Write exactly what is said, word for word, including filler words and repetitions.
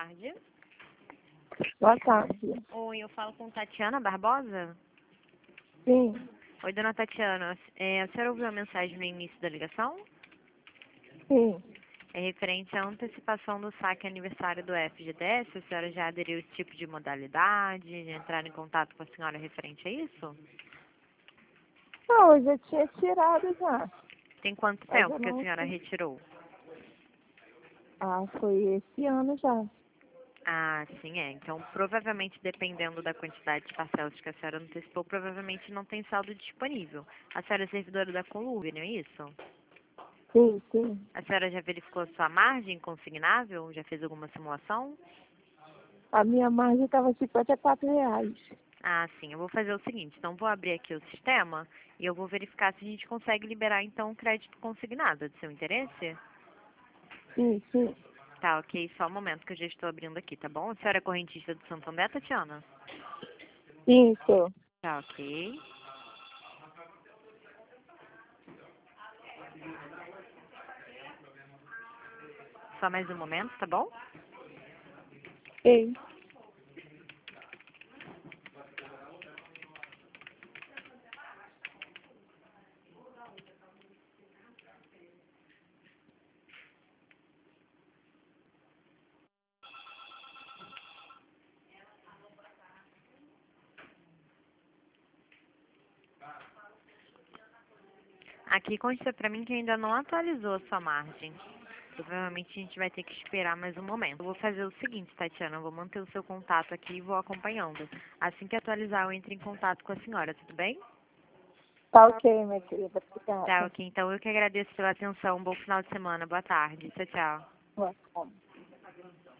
tarde. Boa tarde. Oi, eu falo com Tatiana Barbosa? Sim, Oi, dona Tatiana. É, a senhora ouviu a mensagem no início da ligação? sim. É referente à antecipação do saque aniversário do F G D S. A senhora já aderiu a esse tipo de modalidade? Entrar em contato com a senhora referente a isso? Não, eu já tinha tirado já. Tem quanto Mas tempo eu que a não senhora sei. retirou? Ah, foi esse ano já. Ah, sim, é. Então, provavelmente, dependendo da quantidade de parcelas que a senhora antecipou, provavelmente não tem saldo disponível. A senhora é servidora da Colúmbia, não é isso? Sim, sim. A senhora já verificou a sua margem consignável? Já fez alguma simulação? A minha margem estava cinquenta e quatro reais. Ah, sim. Eu vou fazer o seguinte. Então, vou abrir aqui o sistema e eu vou verificar se a gente consegue liberar, então, o crédito consignado. É de seu interesse? Sim, sim. Tá, ok. Só um momento que eu já estou abrindo aqui, tá bom? A senhora é correntista do Santander, Tatiana? Isso. Tá, ok. Só mais um momento, tá bom? Sim. Aqui consta pra mim que ainda não atualizou a sua margem. Provavelmente a gente vai ter que esperar mais um momento. Eu vou fazer o seguinte, Tatiana, eu vou manter o seu contato aqui e vou acompanhando. Assim que atualizar, eu entro em contato com a senhora, tudo bem? Tá ok, minha querida. Tá, Obrigada. ok. Então eu que agradeço pela atenção. Um bom final de semana. Boa tarde. Tchau, tchau. Boa tarde.